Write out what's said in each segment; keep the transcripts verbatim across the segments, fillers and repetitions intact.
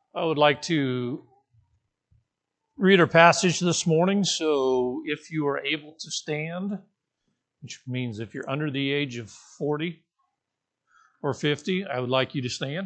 I would like to read our passage this morning, so if you are able to stand, which means if you're under the age of forty or fifty, I would like you to stand.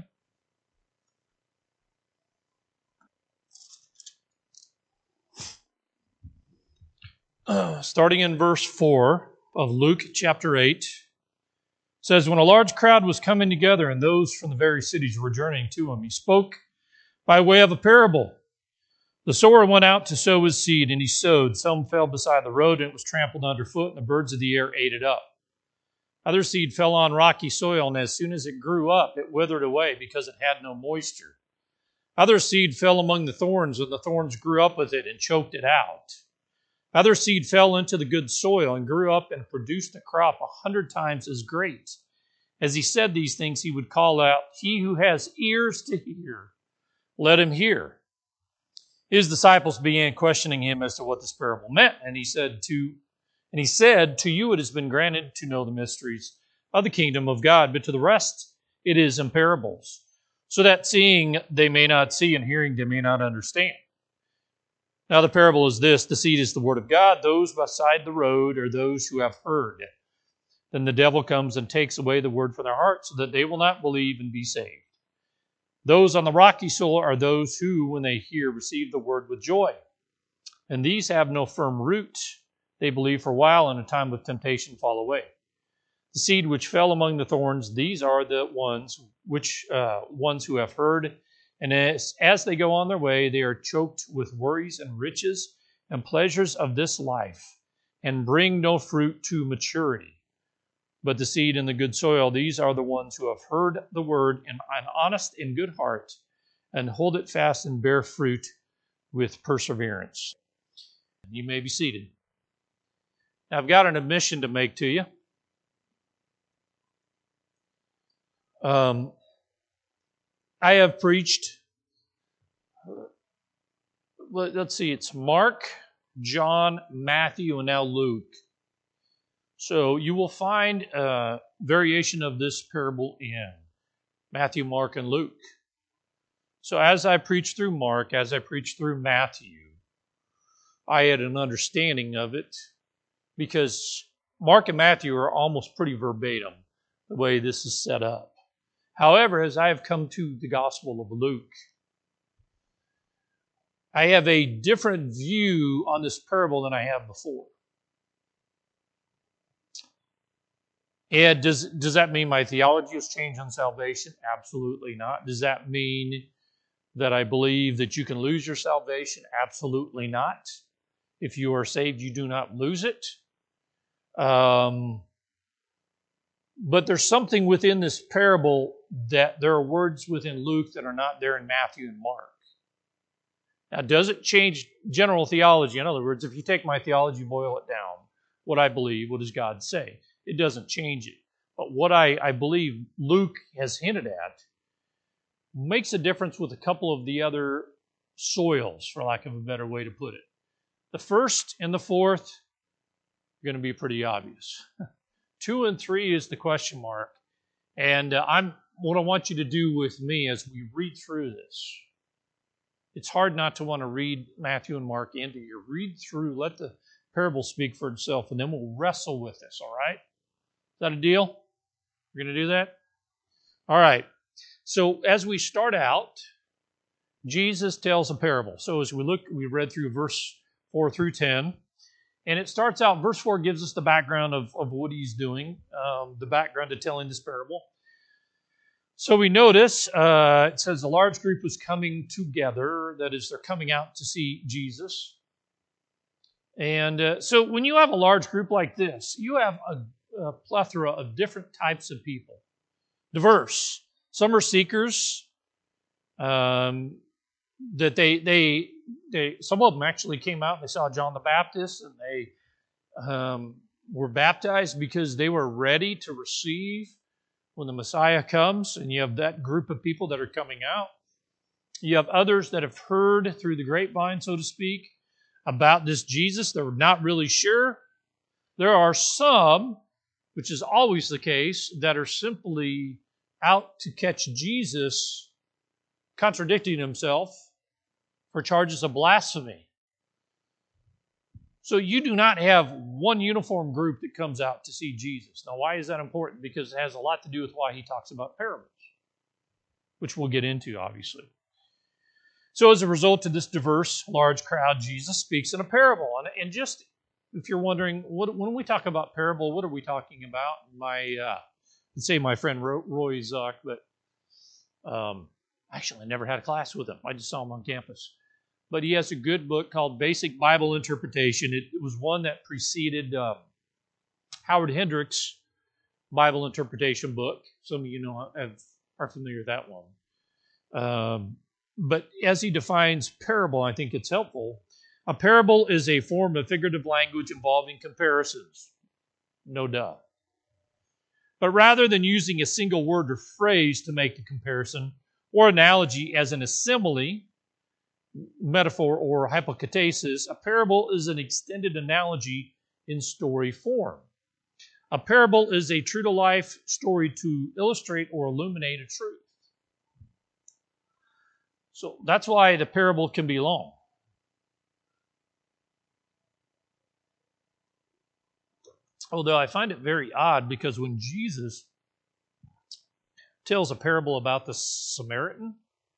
Uh, starting in verse four of Luke chapter eight, it says, "When a large crowd was coming together and those from the various cities were journeying to him, he spoke by way of a parable. The sower went out to sow his seed, and he sowed. Some fell beside the road, and it was trampled underfoot, and the birds of the air ate it up. Other seed fell on rocky soil, and as soon as it grew up, it withered away because it had no moisture. Other seed fell among the thorns, and the thorns grew up with it and choked it out. Other seed fell into the good soil and grew up and produced a crop a hundred times as great. As he said these things, he would call out, 'He who has ears to hear, let him hear.' His disciples began questioning him as to what this parable meant, and he said to and he said, 'To you it has been granted to know the mysteries of the kingdom of God, but to the rest it is in parables, so that seeing they may not see and hearing they may not understand. Now the parable is this: the seed is the word of God. Those beside the road are those who have heard. Then the devil comes and takes away the word from their hearts, so that they will not believe and be saved. Those on the rocky soil are those who, when they hear, receive the word with joy. And these have no firm root. They believe for a while, and in a time of temptation fall away. The seed which fell among the thorns, these are the ones which uh, ones who have heard, and as, as they go on their way, they are choked with worries and riches and pleasures of this life, and bring no fruit to maturity. But the seed in the good soil, these are the ones who have heard the word in an honest and good heart, and hold it fast and bear fruit with perseverance." You may be seated. Now, I've got an admission to make to you. Um, I have preached, let's see, it's Mark, John, Matthew, and now Luke. So you will find a variation of this parable in Matthew, Mark, and Luke. So as I preach through Mark, as I preach through Matthew, I had an understanding of it because Mark and Matthew are almost pretty verbatim the way this is set up. However, as I have come to the Gospel of Luke, I have a different view on this parable than I have before. And does, does that mean my theology has changed on salvation? Absolutely not. Does that mean that I believe that you can lose your salvation? Absolutely not. If you are saved, you do not lose it. Um, but there's something within this parable that there are words within Luke that are not there in Matthew and Mark. Now, does it change general theology? In other words, if you take my theology, boil it down, what I believe, what does God say? It doesn't change it. But what I, I believe Luke has hinted at makes a difference with a couple of the other soils, for lack of a better way to put it. The first and the fourth are going to be pretty obvious. Two and three is the question mark. And uh, I'm what I want you to do with me as we read through this. It's hard not to want to read Matthew and Mark into you. Read through, let the parable speak for itself, and then we'll wrestle with this, all right? Is that a deal? We're going to do that? All right. So as we start out, Jesus tells a parable. So as we look, we read through verse four through ten, and it starts out, verse four gives us the background of, of what he's doing, um, the background to telling this parable. So we notice, uh, it says a large group was coming together, that is, they're coming out to see Jesus. And uh, so when you have a large group like this, you have a, a plethora of different types of people. Diverse. Some are seekers. Um, that they, they, they, some of them actually came out and they saw John the Baptist, and they um, were baptized because they were ready to receive when the Messiah comes. And you have that group of people that are coming out. You have others that have heard through the grapevine, so to speak, about this Jesus. They're not really sure. There are some, which is always the case, that are simply out to catch Jesus contradicting himself for charges of blasphemy. So you do not have one uniform group that comes out to see Jesus. Now, why is that important? Because it has a lot to do with why he talks about parables, which we'll get into, obviously. So as a result of this diverse, large crowd, Jesus speaks in a parable. And, and just, if you're wondering, what, when we talk about parable, what are we talking about? My, uh, let's say my friend Roy Zuck, but um, actually I never had a class with him. I just saw him on campus. But he has a good book called Basic Bible Interpretation. It, it was one that preceded um, Howard Hendricks' Bible interpretation book. Some of you know have, are familiar with that one. Um, but as he defines parable, I think it's helpful. A parable is a form of figurative language involving comparisons. No duh. But rather than using a single word or phrase to make the comparison or analogy as in a simile, metaphor, or hypocatesis, a parable is an extended analogy in story form. A parable is a true-to-life story to illustrate or illuminate a truth. So that's why the parable can be long. Although I find it very odd because when Jesus tells a parable about the Samaritan,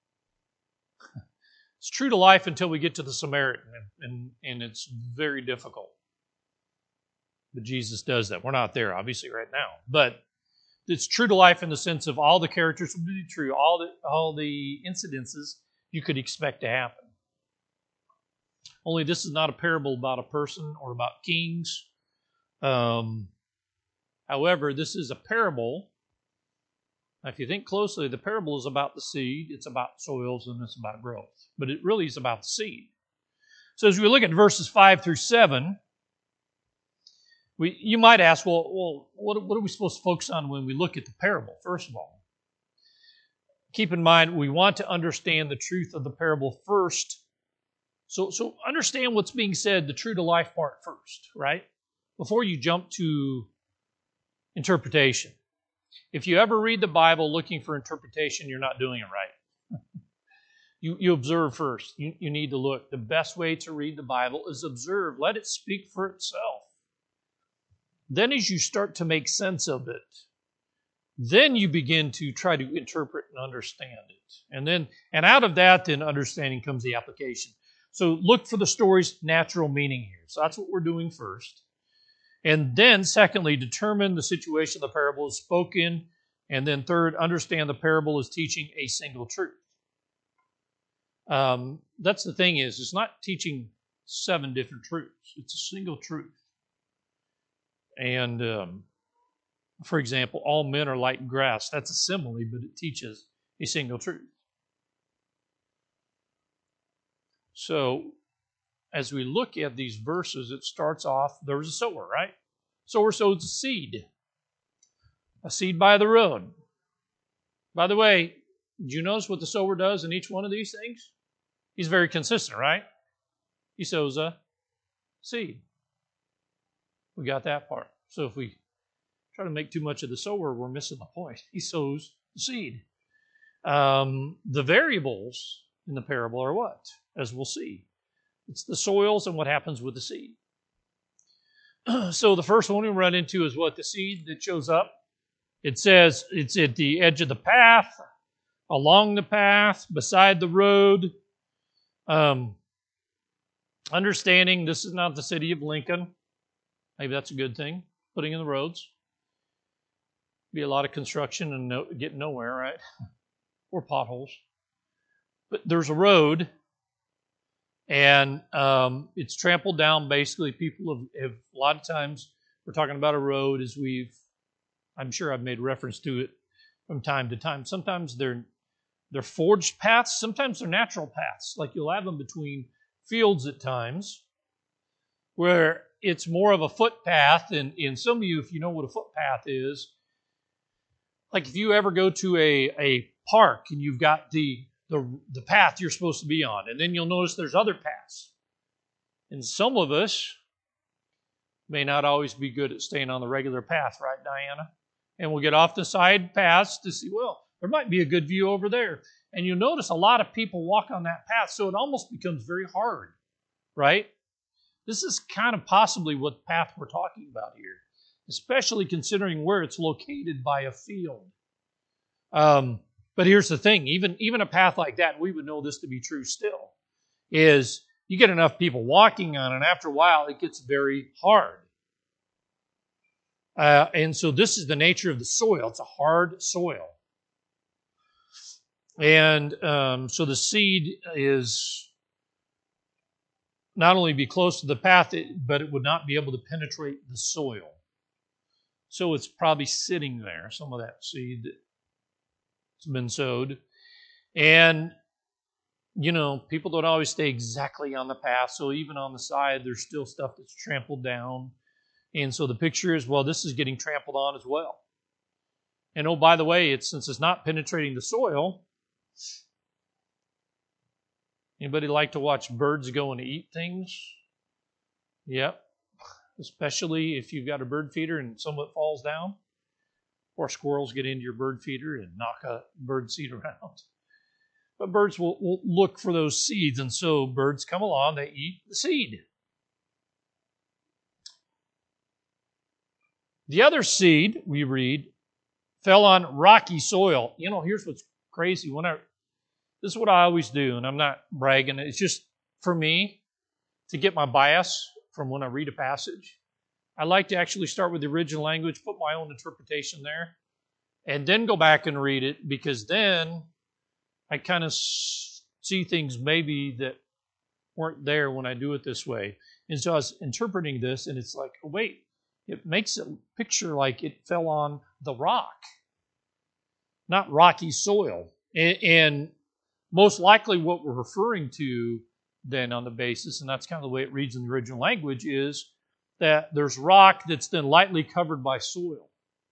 it's true to life until we get to the Samaritan, and, and, and it's very difficult. But Jesus does that. We're not there, obviously, right now. But it's true to life in the sense of all the characters will be true, all the, all the incidences you could expect to happen. Only this is not a parable about a person or about kings. Um, however, this is a parable. Now, if you think closely, the parable is about the seed, it's about soils, and it's about growth. But it really is about the seed. So as we look at verses five through seven, we, you might ask, well, well what, what are we supposed to focus on when we look at the parable, first of all? Keep in mind, we want to understand the truth of the parable first. So, so understand what's being said, the true to life part first, right? Before you jump to interpretation. If you ever read the Bible looking for interpretation, you're not doing it right. you, you observe first. You, you need to look. The best way to read the Bible is observe. Let it speak for itself. Then as you start to make sense of it, then you begin to try to interpret and understand it. And then, and out of that, then understanding comes the application. So look for the story's natural meaning here. So that's what we're doing first. And then, secondly, determine the situation the parable is spoken. And then third, understand the parable is teaching a single truth. Um, that's the thing is, it's not teaching seven different truths. It's a single truth. And, um, for example, all men are like grass. That's a simile, but it teaches a single truth. So, as we look at these verses, it starts off, there was a sower, right? Sower sows a seed. A seed by the road. By the way, did you notice what the sower does in each one of these things? He's very consistent, right? He sows a seed. We got that part. So if we try to make too much of the sower, we're missing the point. He sows the seed. Um, the variables in the parable are what? As we'll see. It's the soils and what happens with the seed. So the first one we run into is what? The seed that shows up. It says it's at the edge of the path, along the path, beside the road. Um, understanding this is not the city of Lincoln. Maybe that's a good thing. Putting in the roads. Be a lot of construction and no, getting nowhere, right? Or potholes. But there's a road. And um, it's trampled down. Basically, people have, have, a lot of times, we're talking about a road as we've, I'm sure I've made reference to it from time to time. Sometimes they're, they're forged paths. Sometimes they're natural paths. Like you'll have them between fields at times where it's more of a footpath. And, and some of you, if you know what a footpath is, like if you ever go to a, a park and you've got the The, the path you're supposed to be on. And then you'll notice there's other paths. And some of us may not always be good at staying on the regular path, right, Diana? And we'll get off the side paths to see, well, there might be a good view over there. And you'll notice a lot of people walk on that path, so it almost becomes very hard, right? This is kind of possibly what path we're talking about here, especially considering where it's located by a field. Um, but here's the thing, even, even a path like that, and we would know this to be true still, is you get enough people walking on it, and after a while it gets very hard. Uh, and so this is the nature of the soil. It's a hard soil. And um, so the seed is not only be close to the path, but it would not be able to penetrate the soil. So it's probably sitting there, some of that seed that's been sowed. And, you know, people don't always stay exactly on the path. So even on the side, there's still stuff that's trampled down. And so the picture is, well, this is getting trampled on as well. And oh, by the way, it's since it's not penetrating the soil. Anybody like to watch birds go and eat things? Yep. Especially if you've got a bird feeder and some of it falls down. Or squirrels get into your bird feeder and knock a bird seed around. But birds will, will look for those seeds, and so birds come along, they eat the seed. The other seed, we read, fell on rocky soil. You know, here's what's crazy. When I, this is what I always do, and I'm not bragging. It's just for me to get my bias from when I read a passage. I like to actually start with the original language, put my own interpretation there, and then go back and read it, because then I kind of see things maybe that weren't there when I do it this way. And so I was interpreting this, and it's like, oh, wait, it makes a picture like it fell on the rock, not rocky soil. And, and most likely what we're referring to then on the basis, and that's kind of the way it reads in the original language, is that there's rock that's then lightly covered by soil.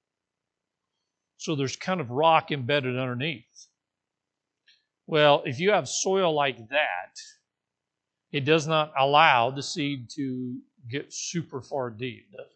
So there's kind of rock embedded underneath. Well, if you have soil like that, it does not allow the seed to get super far deep, does it?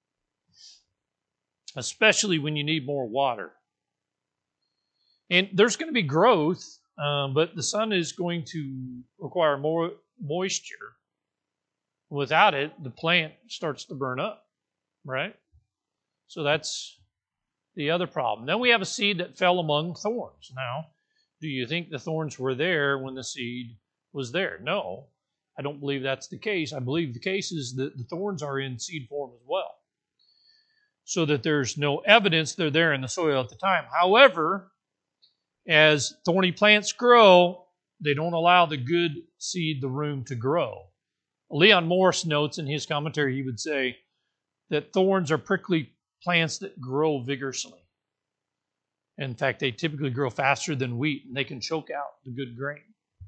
Especially when you need more water. And there's going to be growth, um, but the sun is going to require more moisture. Without it, the plant starts to burn up, right? So that's the other problem. Then we have a seed that fell among thorns. Now, do you think the thorns were there when the seed was there? No, I don't believe that's the case. I believe the case is that the thorns are in seed form as well, so that there's no evidence they're there in the soil at the time. However, as thorny plants grow, they don't allow the good seed the room to grow. Leon Morris notes in his commentary, he would say that thorns are prickly plants that grow vigorously. In fact, they typically grow faster than wheat, and they can choke out the good grain.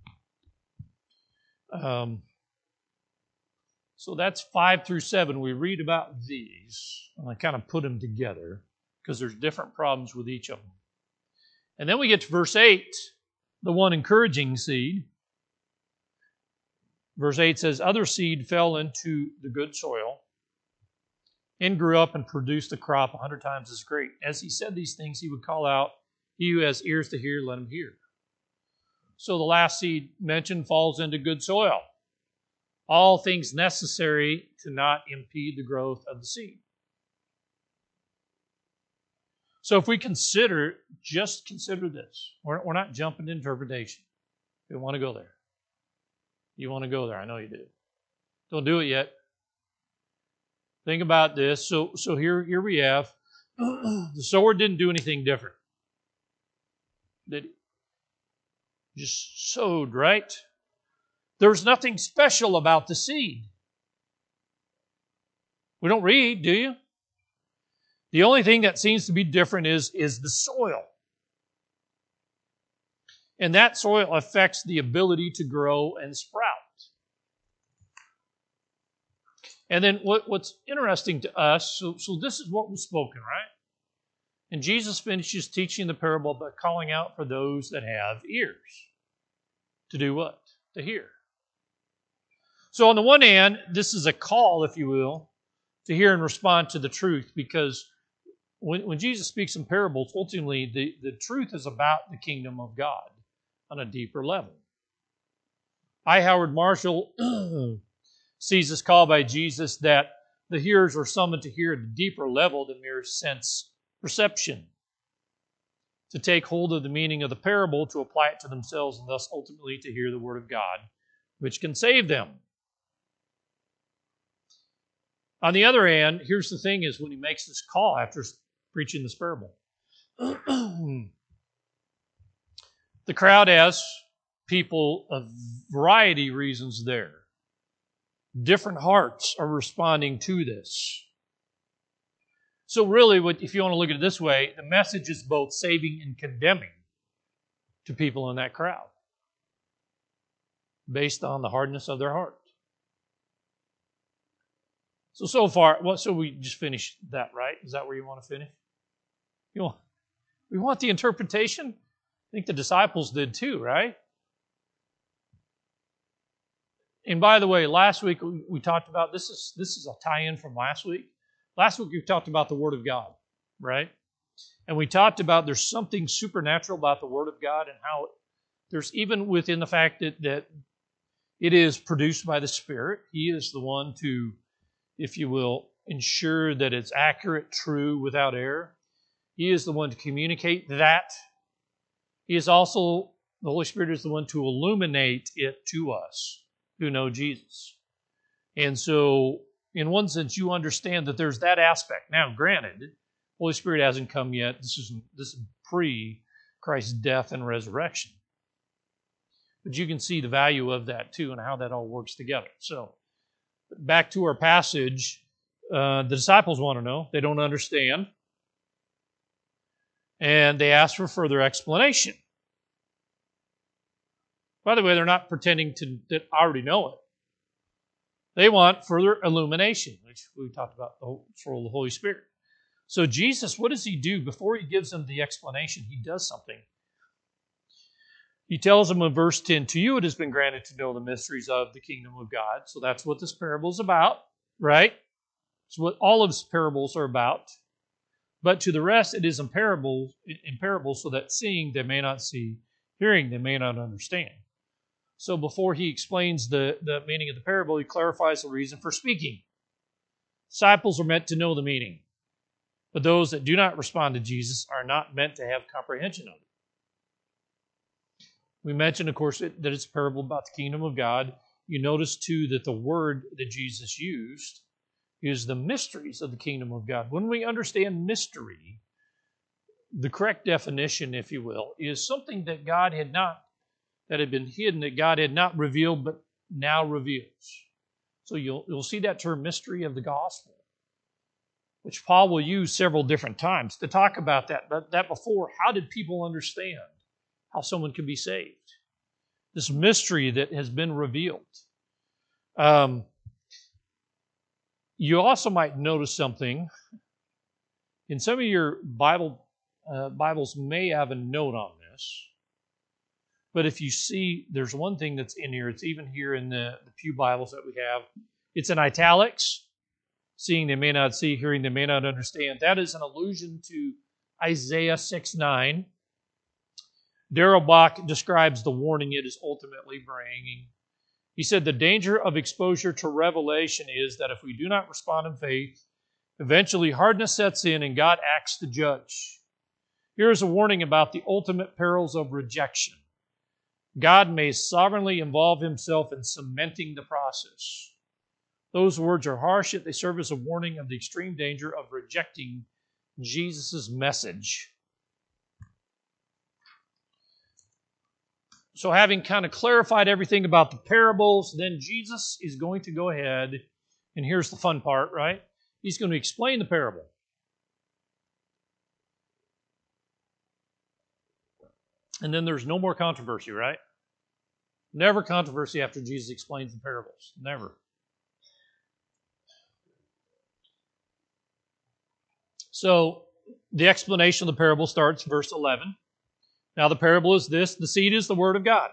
Um, so that's five through seven. We read about these, and I kind of put them together because there's different problems with each of them. And then we get to verse eight, the one encouraging seed. Verse eight says, other seed fell into the good soil and grew up and produced a crop a hundred times as great. As he said these things, he would call out, he who has ears to hear, let him hear. So the last seed mentioned falls into good soil. All things necessary to not impede the growth of the seed. So if we consider, just consider this. We're, we're not jumping to interpretation. We want to go there. You want to go there. I know you do. Don't do it yet. Think about this. So, so here, here we have, the sower didn't do anything different. Did he? Just sowed, right? There's nothing special about the seed. We don't read, do you? The only thing that seems to be different is, is the soil. And that soil affects the ability to grow and sprout. And then what, what's interesting to us, so, so this is what was spoken, right? And Jesus finishes teaching the parable by calling out for those that have ears. To do what? To hear. So on the one hand, this is a call, if you will, to hear and respond to the truth, because when, when Jesus speaks in parables, ultimately the, the truth is about the kingdom of God. on a deeper level. I. Howard Marshall sees this call by Jesus that the hearers are summoned to hear at a deeper level than mere sense perception, to take hold of the meaning of the parable, to apply it to themselves, and thus ultimately to hear the Word of God, which can save them. On the other hand, here's the thing is when he makes this call after preaching this parable. The crowd has people of variety of reasons there. Different hearts are responding to this. So really, what, if you want to look at it this way, the message is both saving and condemning to people in that crowd based on the hardness of their heart. So, so far, well, so we just finished that, right? Is that where you want to finish? You want, we want the interpretation? I think the disciples did too, right? And by the way, last week we, we talked about, this is this is a tie-in from last week. Last week we talked about the Word of God, right? And we talked about there's something supernatural about the Word of God and how there's even within the fact that, that it is produced by the Spirit. He is the one to, if you will, ensure that it's accurate, true, without error. He is the one to communicate that. He is also, the Holy Spirit is the one to illuminate it to us who know Jesus. And so, in one sense, you understand that there's that aspect. Now, granted, Holy Spirit hasn't come yet. This is, this is pre-Christ's death and resurrection. But you can see the value of that too and how that all works together. So, back to our passage, uh, the disciples want to know. They don't understand. And they ask for further explanation. By the way, they're not pretending to that already know it. They want further illumination, which we talked about the whole, for the Holy Spirit. So Jesus, what does he do? Before he gives them the explanation, he does something. He tells them in verse ten, to you it has been granted to know the mysteries of the kingdom of God. So that's what this parable is about, right? It's what all of his parables are about. But to the rest, it is in parables, in parables so that seeing they may not see, hearing they may not understand. So before he explains the, the meaning of the parable, he clarifies the reason for speaking. Disciples are meant to know the meaning. But those that do not respond to Jesus are not meant to have comprehension of it. We mentioned, of course, that it's a parable about the kingdom of God. You notice, too, that the word that Jesus used is the mysteries of the kingdom of God. When we understand mystery, the correct definition, if you will, is something that God had not, that had been hidden, that God had not revealed, but now reveals. So you'll, you'll see that term mystery of the gospel, which Paul will use several different times to talk about that. But that before, how did people understand how someone can be saved? This mystery that has been revealed. Um, you also might notice something. In some of your Bible uh, Bibles may have a note on this. But if you see, there's one thing that's in here. It's even here in the, the Pew Bibles that we have. It's in italics. Seeing they may not see, hearing they may not understand. That is an allusion to Isaiah six nine. Darrell Bach describes the warning it is ultimately bringing. He said, the danger of exposure to revelation is that if we do not respond in faith, eventually hardness sets in and God acts to judge. Here is a warning about the ultimate perils of rejection. God may sovereignly involve himself in cementing the process. Those words are harsh, yet they serve as a warning of the extreme danger of rejecting Jesus' message. So having kind of clarified everything about the parables, then Jesus is going to go ahead, and here's the fun part, right? He's going to explain the parable. And then there's no more controversy, right? Never controversy after Jesus explains the parables. Never. So the explanation of the parable starts verse eleven. Now the parable is this: the seed is the word of God.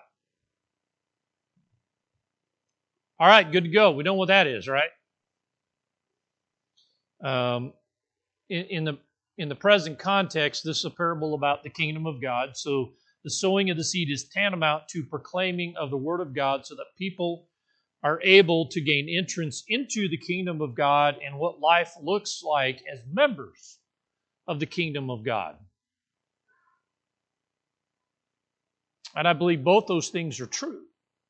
All right, good to go. We know what that is, right? Um, in, in the in the present context, this is a parable about the kingdom of God. So The sowing of the seed is tantamount to proclaiming of the Word of God so that people are able to gain entrance into the kingdom of God and what life looks like as members of the kingdom of God. And I believe both those things are true.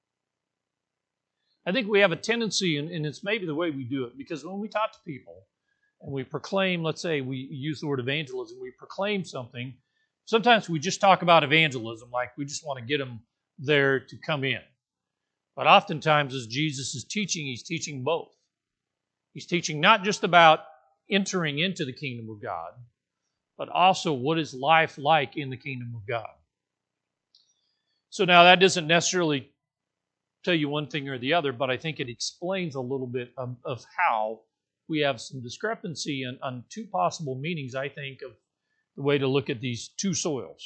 I think we have a tendency, and it's maybe the way we do it, because when we talk to people and we proclaim, let's say we use the word evangelism, we proclaim something, sometimes we just talk about evangelism like we just want to get them there to come in. But oftentimes as Jesus is teaching, he's teaching both. He's teaching not just about entering into the kingdom of God, but also what is life like in the kingdom of God. So now that doesn't necessarily tell you one thing or the other, but I think it explains a little bit of, of how we have some discrepancy on, on two possible meanings, I think, of the way to look at these two soils.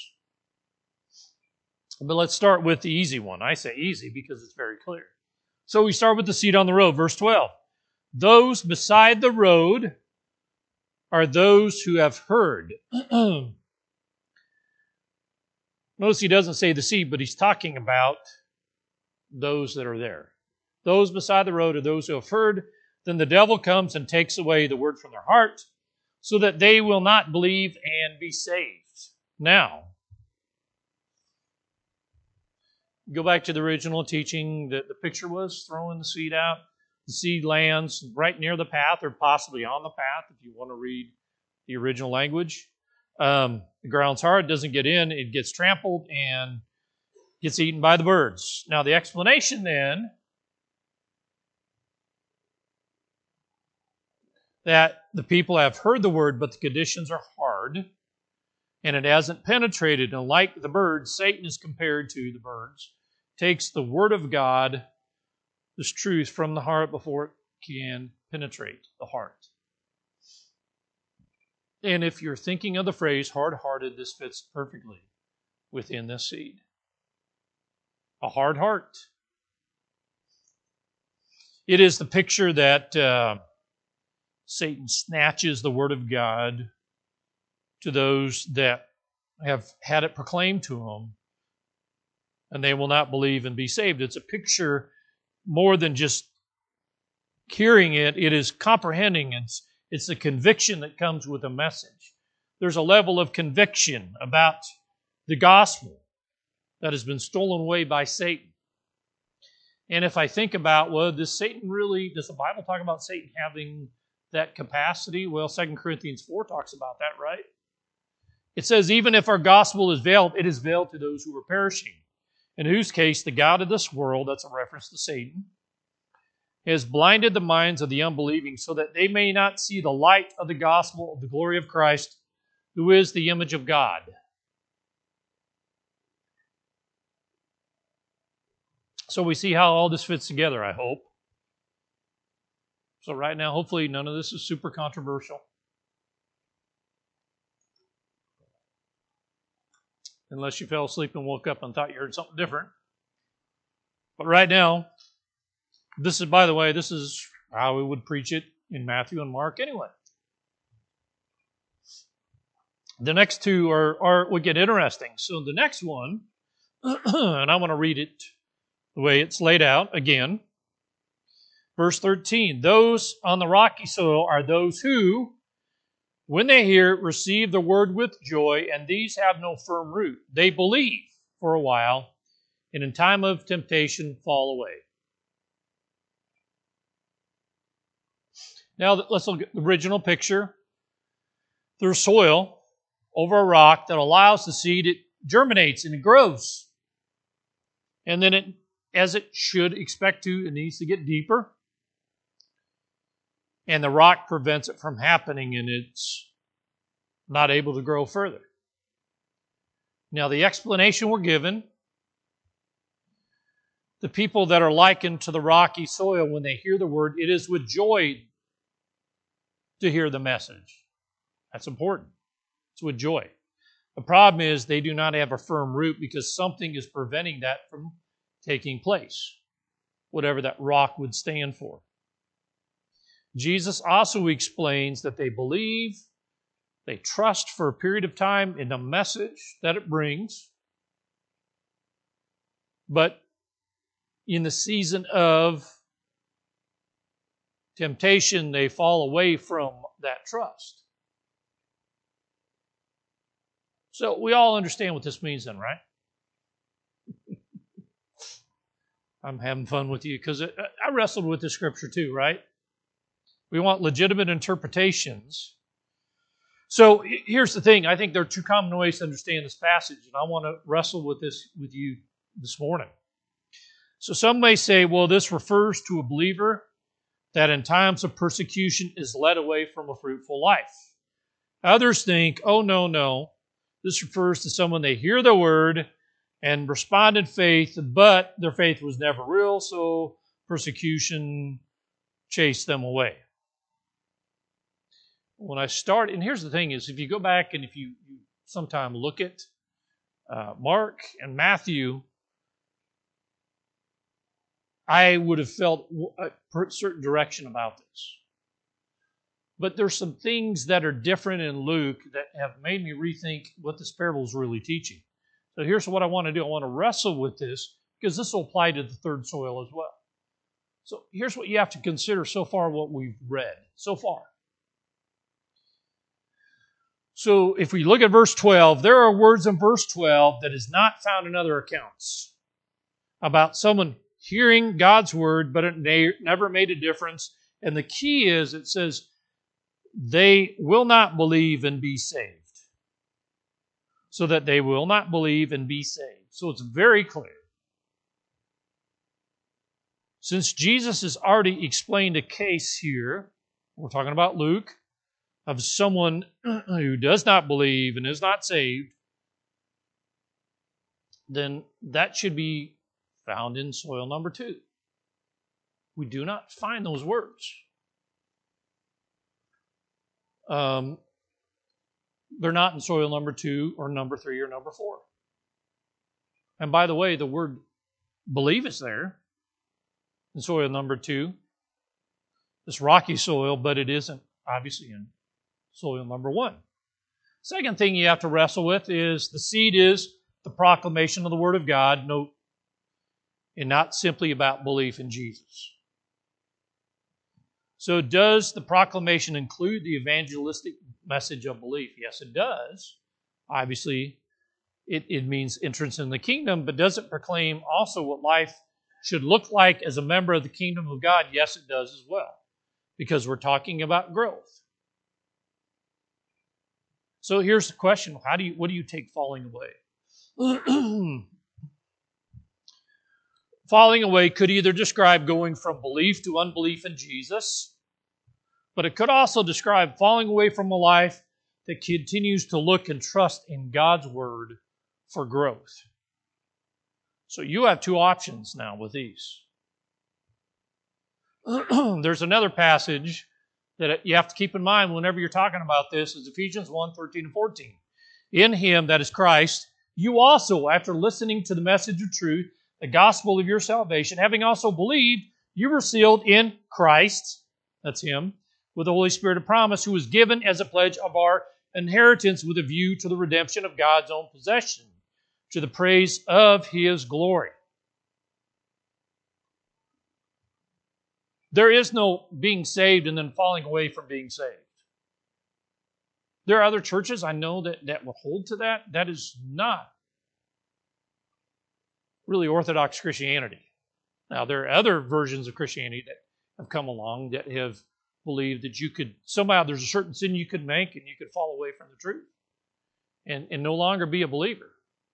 But let's start with the easy one. I say easy because it's very clear. So we start with the seed on the road, verse twelve. Those beside the road are those who have heard. Notice he doesn't say the seed, but he's talking about those that are there. Those beside the road are those who have heard. Then the devil comes and takes away the word from their heart, so that they will not believe and be saved. Now, go back to the original teaching. The, the picture was throwing the seed out. The seed lands right near the path, or possibly on the path, if you want to read the original language. Um, the ground's hard, doesn't get in, it gets trampled and gets eaten by the birds. Now the explanation then, that the people have heard the word, but the conditions are hard, and it hasn't penetrated. And like the birds, Satan is compared to the birds, takes the word of God, this truth, from the heart before it can penetrate the heart. And if you're thinking of the phrase hard-hearted, this fits perfectly within this seed. A hard heart. It is the picture that uh, Satan snatches the word of God to those that have had it proclaimed to them, and they will not believe and be saved. It's a picture more than just hearing it. It is comprehending. It's, it's the conviction that comes with a message. There's a level of conviction about the gospel that has been stolen away by Satan. And if I think about, well, does Satan really, does the Bible talk about Satan having that capacity? Well, Second Corinthians four talks about that, right? It says, even if our gospel is veiled, it is veiled to those who are perishing, in whose case the God of this world, that's a reference to Satan, has blinded the minds of the unbelieving so that they may not see the light of the gospel of the glory of Christ, who is the image of God. So we see how all this fits together, I hope. So right now, hopefully none of this is super controversial. Unless you fell asleep and woke up and thought you heard something different. But right now, this is, by the way, this is how we would preach it in Matthew and Mark anyway. The next two are, are would get interesting. So the next one, and I want to read it the way it's laid out again. Verse thirteen, those on the rocky soil are those who, when they hear, receive the word with joy, and these have no firm root. They believe for a while, and in time of temptation fall away. Now let's look at the original picture. There's soil over a rock that allows the seed, it germinates and it grows. And then it, as it should expect to, it needs to get deeper. And the rock prevents it from happening, and it's not able to grow further. Now, the explanation we're given, the people that are likened to the rocky soil, when they hear the word, it is with joy to hear the message. That's important. It's with joy. The problem is they do not have a firm root because something is preventing that from taking place, whatever that rock would stand for. Jesus also explains that they believe, they trust for a period of time in the message that it brings, But in the season of temptation, they fall away from that trust. So we all understand what this means then, right? I'm having fun with you because I wrestled with this scripture too, right? We want legitimate interpretations. So here's the thing. I think there are two common ways to understand this passage, and I want to wrestle with this with you this morning. So some may say, well, this refers to a believer that in times of persecution is led away from a fruitful life. Others think, oh, no, no. This refers to someone, they hear the word and respond in faith, but their faith was never real, so persecution chased them away. When I start, and here's the thing is, if you go back and if you, you sometime look at uh, Mark and Matthew, I would have felt a certain direction about this. But there's some things that are different in Luke that have made me rethink what this parable is really teaching. So here's what I want to do. I want to wrestle with this because this will apply to the third soil as well. So here's what you have to consider so far what we've read so far. So if we look at verse twelve, there are words in verse twelve that is not found in other accounts about someone hearing God's word, but it never made a difference. And the key is it says, they will not believe and be saved. So that they will not believe and be saved. So it's very clear. Since Jesus has already explained a case here, we're talking about Luke, of someone who does not believe and is not saved, then that should be found in soil number two. We do not find those words. Um, they're not in soil number two or number three or number four. And by the way, the word believe is there in soil number two. It's rocky soil, but it isn't obviously in soil number one. Second thing you have to wrestle with is the seed is the proclamation of the Word of God, note, and not simply about belief in Jesus. So does the proclamation include the evangelistic message of belief? Yes, it does. Obviously, it, it means entrance in the kingdom, but does it proclaim also what life should look like as a member of the kingdom of God? Yes, it does as well, because we're talking about growth. So here's the question. How do you, what do you take falling away? Falling away could either describe going from belief to unbelief in Jesus, but it could also describe falling away from a life that continues to look and trust in God's Word for growth. So you have two options now with these. There's another passage that you have to keep in mind whenever you're talking about this, is Ephesians one, thirteen and fourteen. In Him, that is Christ, you also, after listening to the message of truth, the gospel of your salvation, having also believed, you were sealed in Christ, that's Him, with the Holy Spirit of promise, who was given as a pledge of our inheritance with a view to the redemption of God's own possession, to the praise of His glory. There is no being saved and then falling away from being saved. There are other churches I know that, that will hold to that. That is not really Orthodox Christianity. Now, there are other versions of Christianity that have come along that have believed that you could, somehow there's a certain sin you could make and you could fall away from the truth and, and no longer be a believer.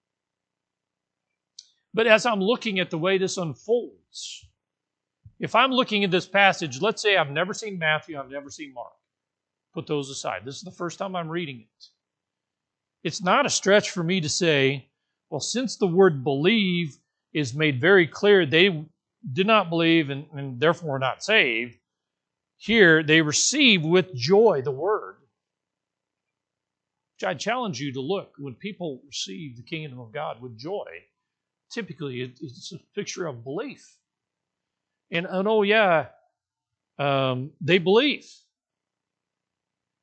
But as I'm looking at the way this unfolds, if I'm looking at this passage, let's say I've never seen Matthew, I've never seen Mark. Put those aside. This is the first time I'm reading it. It's not a stretch for me to say, well, since the word believe is made very clear, they did not believe and, and therefore were not saved. Here, they receive with joy the word. Which I challenge you to look. When people receive the kingdom of God with joy, typically it's a picture of belief. And, and oh yeah, um, they believe.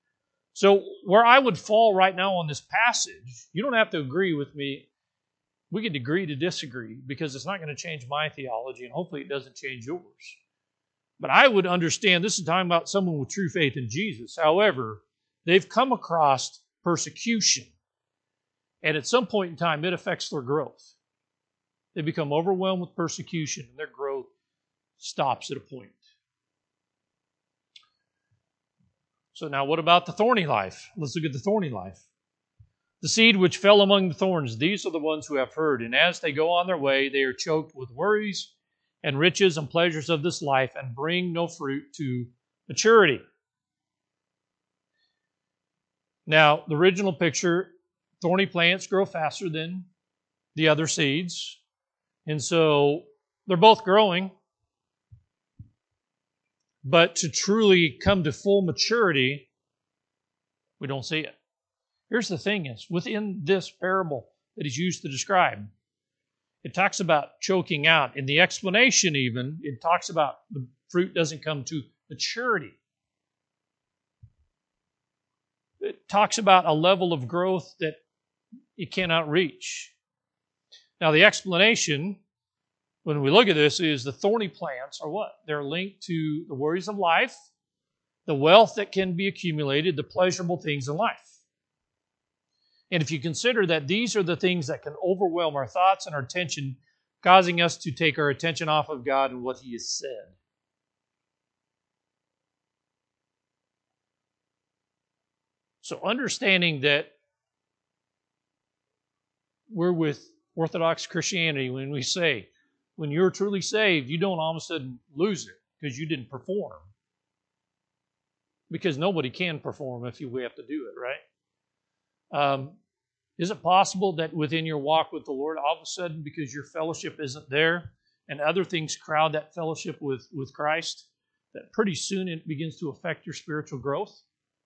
So where I would fall right now on this passage, you don't have to agree with me We could agree to disagree because it's not going to change my theology, and hopefully it doesn't change yours. But I would understand this is talking about someone with true faith in Jesus. However, they've come across persecution, and at some point in time, it affects their growth. They become overwhelmed with persecution, and their growth stops at a point. So now what about the thorny life? Let's look at the thorny life. The seed which fell among the thorns, these are the ones who have heard, and as they go on their way, they are choked with worries and riches and pleasures of this life, and bring no fruit to maturity. Now, the original picture, thorny plants grow faster than the other seeds, and so they're both growing, but to truly come to full maturity, we don't see it. Here's the thing is, within this parable that is used to describe, it talks about choking out. In the explanation even, it talks about the fruit doesn't come to maturity. It talks about a level of growth that it cannot reach. Now the explanation, when we look at this, is the thorny plants are what? They're linked to the worries of life, the wealth that can be accumulated, the pleasurable things in life. And if you consider that these are the things that can overwhelm our thoughts and our attention, causing us to take our attention off of God and what He has said. So understanding that we're with Orthodox Christianity when we say, when you're truly saved, you don't all of a sudden lose it because you didn't perform. Because nobody can perform if you we have to do it, right? Um, is it possible that within your walk with the Lord, all of a sudden, because your fellowship isn't there and other things crowd that fellowship with, with Christ, that pretty soon it begins to affect your spiritual growth?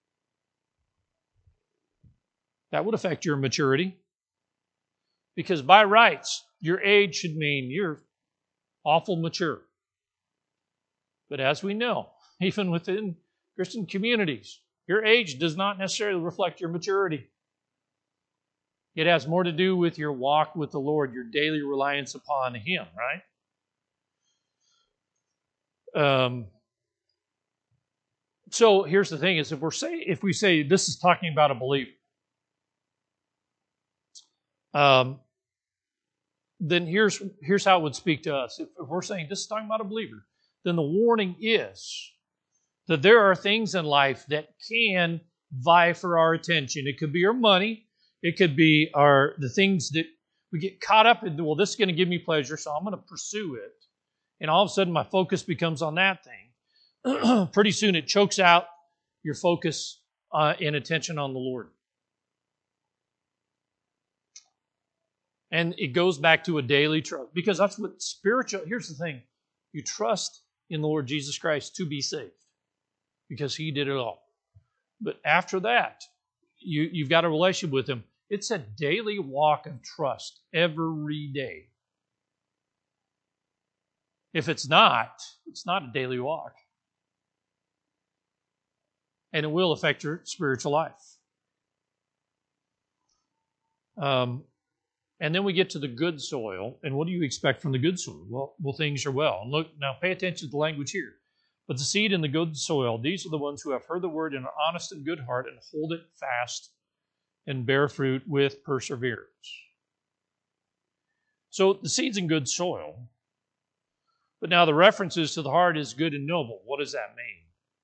That would affect your maturity. Because by rights, your age should mean you're awful mature. But as we know, even within Christian communities, your age does not necessarily reflect your maturity. It has more to do with your walk with the Lord, your daily reliance upon Him, right? Um, so here's the thing: is if we're say if we say this is talking about a believer, um, then here's here's how it would speak to us. If, if we're saying this is talking about a believer, then the warning is that there are things in life that can vie for our attention. It could be our money. It could be our the things that we get caught up in. Well, this is going to give me pleasure, so I'm going to pursue it. And all of a sudden, my focus becomes on that thing. Pretty soon, it chokes out your focus uh, and attention on the Lord. And it goes back to a daily trust. Because that's what spiritual... Here's the thing. You trust in the Lord Jesus Christ to be saved. Because He did it all. But after that, you, you've got a relationship with Him. It's a daily walk of trust every day. If it's not, it's not a daily walk. And it will affect your spiritual life. Um, and then we get to the good soil. And what do you expect from the good soil? Well, well, things are well. And look, now pay attention to the language here. But the seed in the good soil, these are the ones who have heard the word in an honest and good heart and hold it fast and bear fruit with perseverance. So the seed's in good soil. But now the references to the heart is good and noble. What does that mean?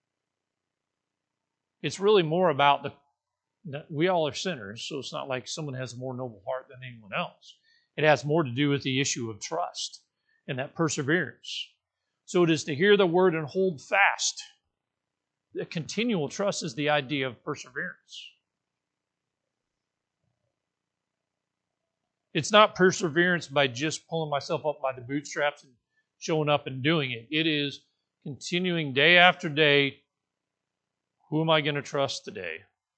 It's really more about the, we all are sinners, so it's not like someone has a more noble heart than anyone else. It has more to do with the issue of trust and that perseverance. So it is to hear the word and hold fast. The continual trust is the idea of perseverance. It's not perseverance by just pulling myself up by the bootstraps and showing up and doing it. It is continuing day after day. Who am I going to trust today?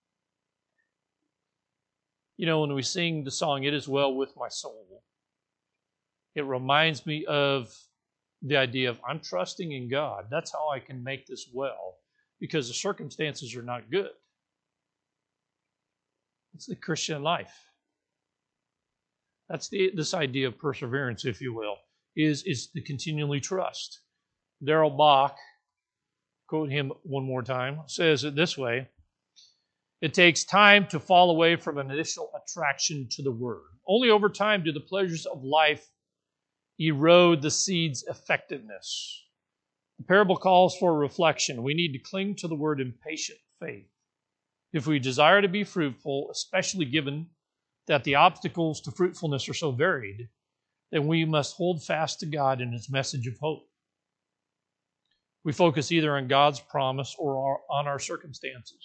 You know, when we sing the song, "It Is Well With My Soul," it reminds me of the idea of I'm trusting in God. That's how I can make this well, because the circumstances are not good. It's the Christian life. That's the this idea of perseverance, if you will, is, is to continually trust. Darrell Bach, quote him one more time, says it this way: it takes time to fall away from an initial attraction to the Word. Only over time do the pleasures of life erode the seed's effectiveness. The parable calls for reflection. We need to cling to the Word in patient faith. If we desire to be fruitful, especially given that the obstacles to fruitfulness are so varied, then we must hold fast to God and His message of hope. We focus either on God's promise or on our circumstances.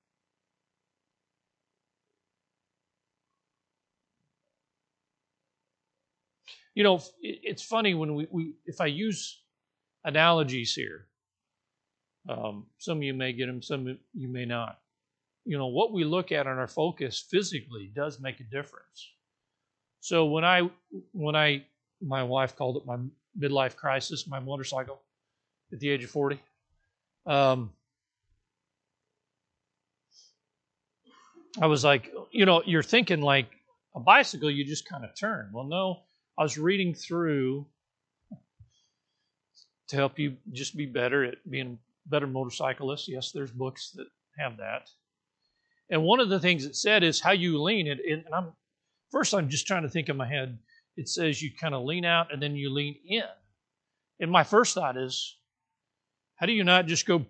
You know, it's funny when we, we if I use analogies here, um, some of you may get them, some of you may not. You know, what we look at on our focus physically does make a difference. So when I, when I, my wife called it my midlife crisis, my motorcycle at the age of forty. Um, I was like, you know, you're thinking like a bicycle, you just kind of turn. Well, no, I was reading through to help you just be better at being a better motorcyclist. Yes, there's books that have that. And one of the things it said is how you lean. And, and I'm first, I'm just trying to think in my head. It says you kind of lean out and then you lean in. And my first thought is, how do you not just go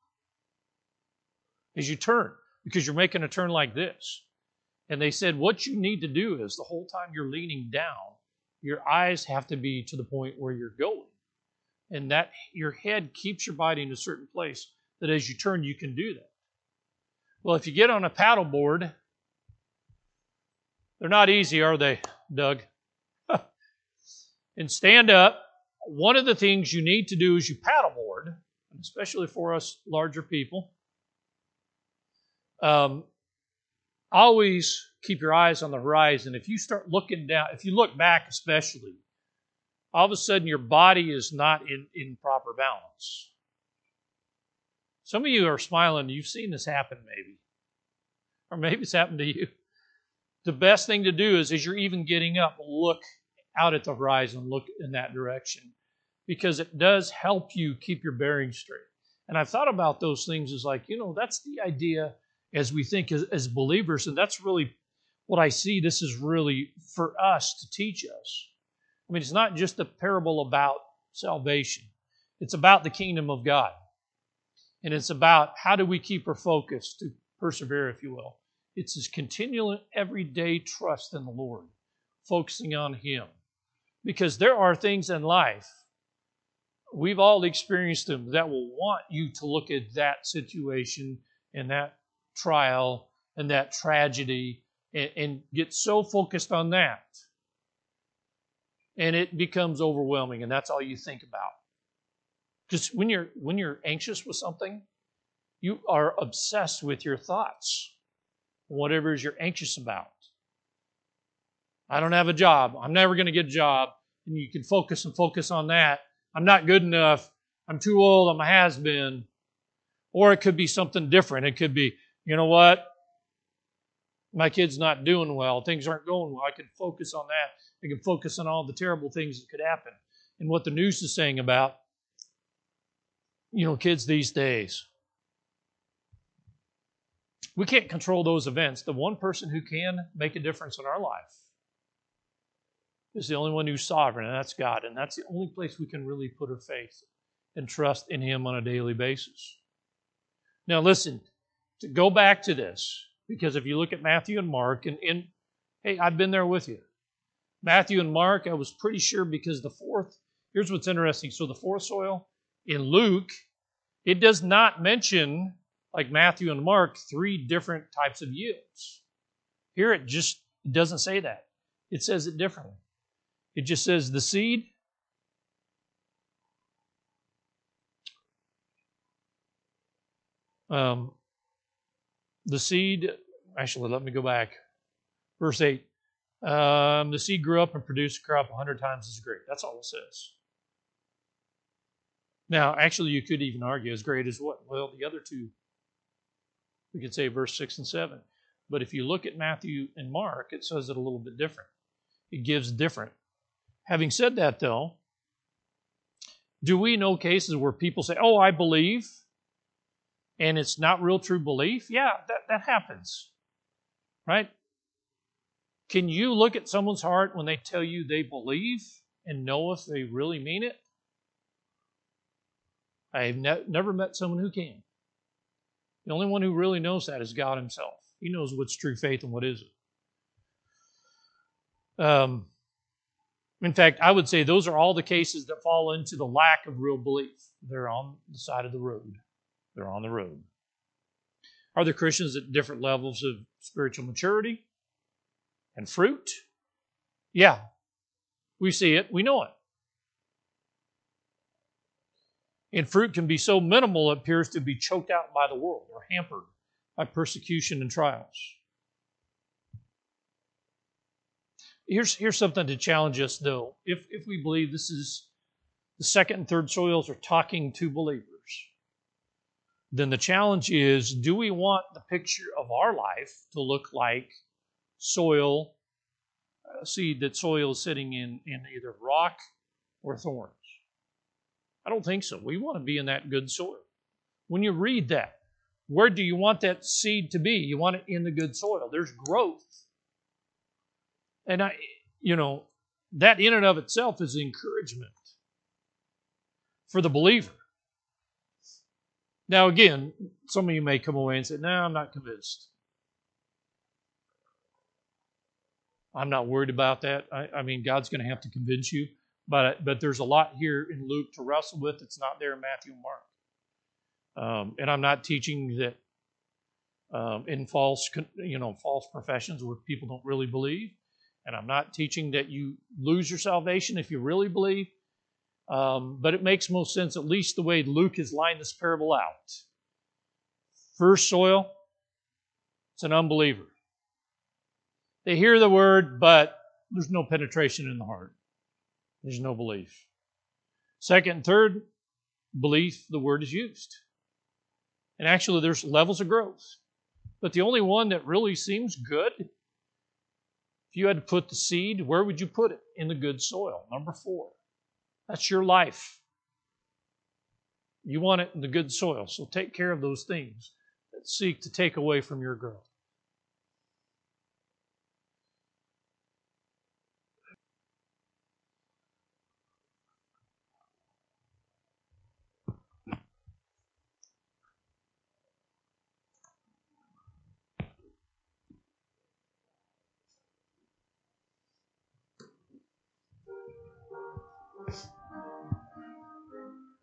as you turn? Because you're making a turn like this. And they said what you need to do is the whole time you're leaning down, your eyes have to be to the point where you're going. And that your head keeps your body in a certain place that as you turn, you can do that. Well, if you get on a paddleboard, they're not easy, are they, Doug? And stand up. One of the things you need to do is you paddleboard, especially for us larger people. Um, always keep your eyes on the horizon. If you start looking down, if you look back especially, all of a sudden your body is not in, in proper balance. Some of you are smiling. You've seen this happen maybe. Or maybe it's happened to you. The best thing to do is as you're even getting up, look out at the horizon, look in that direction. Because it does help you keep your bearings straight. And I've thought about those things as like, you know, that's the idea as we think as, as believers. And that's really what I see. This is really for us to teach us. I mean, it's not just a parable about salvation. It's about the kingdom of God. And it's about how do we keep our focus to persevere, if you will. It's this continual, everyday trust in the Lord, focusing on Him. Because there are things in life, we've all experienced them, that will want you to look at that situation and that trial and that tragedy and, and get so focused on that. And it becomes overwhelming, and that's all you think about. Because when you're when you're anxious with something, you are obsessed with your thoughts, whatever it is you're anxious about. I don't have a job. I'm never going to get a job. And you can focus and focus on that. I'm not good enough. I'm too old. I'm a has-been. Or it could be something different. It could be, you know what? My kid's not doing well. Things aren't going well. I can focus on that. I can focus on all the terrible things that could happen and what the news is saying about, you know, kids these days. We can't control those events. The one person who can make a difference in our life is the only one who's sovereign, and that's God. And that's the only place we can really put our faith and trust in Him on a daily basis. Now listen, to go back to this, because if you look at Matthew and Mark, and, and hey, I've been there with you. Matthew and Mark, I was pretty sure because the fourth, here's what's interesting. So the fourth soil in Luke, it does not mention, like Matthew and Mark, three different types of yields. Here it just doesn't say that. It says it differently. It just says the seed, um, the seed, actually, let me go back. Verse eight. Um, the seed grew up and produced a crop a hundred times as great. That's all it says. Now, actually, you could even argue as great as what? Well, the other two, we could say verse six and seven. But if you look at Matthew and Mark, it says it a little bit different. It gives different. Having said that, though, do we know cases where people say, oh, I believe, and it's not real true belief? Yeah, that, that happens, right? Can you look at someone's heart when they tell you they believe and know if they really mean it? I've ne- never met someone who can. The only one who really knows that is God himself. He knows what's true faith and what isn't. Um, in fact, I would say those are all the cases that fall into the lack of real belief. They're on the side of the road. They're on the road. Are there Christians at different levels of spiritual maturity and fruit? Yeah. We see it. We know it. And fruit can be so minimal it appears to be choked out by the world or hampered by persecution and trials. Here's, here's something to challenge us, though. If, if we believe this is the second and third soils are talking to believers, then the challenge is, do we want the picture of our life to look like soil, a seed that soil is sitting in, in either rock or thorns? I don't think so. We want to be in that good soil. When you read that, where do you want that seed to be? You want it in the good soil. There's growth. And, I, you know, that in and of itself is encouragement for the believer. Now, again, some of you may come away and say, no, I'm not convinced. I'm not worried about that. I, I mean, God's going to have to convince you. But, but there's a lot here in Luke to wrestle with. It's not there in Matthew and Mark. Um, and I'm not teaching that um, in false, you know, false professions where people don't really believe. And I'm not teaching that you lose your salvation if you really believe. Um, but it makes most sense, at least the way Luke has lined this parable out. First soil, it's an unbeliever. They hear the word, but there's no penetration in the heart. There's no belief. Second and third, belief, the word is used. And actually, there's levels of growth. But the only one that really seems good, if you had to put the seed, where would you put it? In the good soil. Number four. That's your life. You want it in the good soil. So take care of those things that seek to take away from your growth.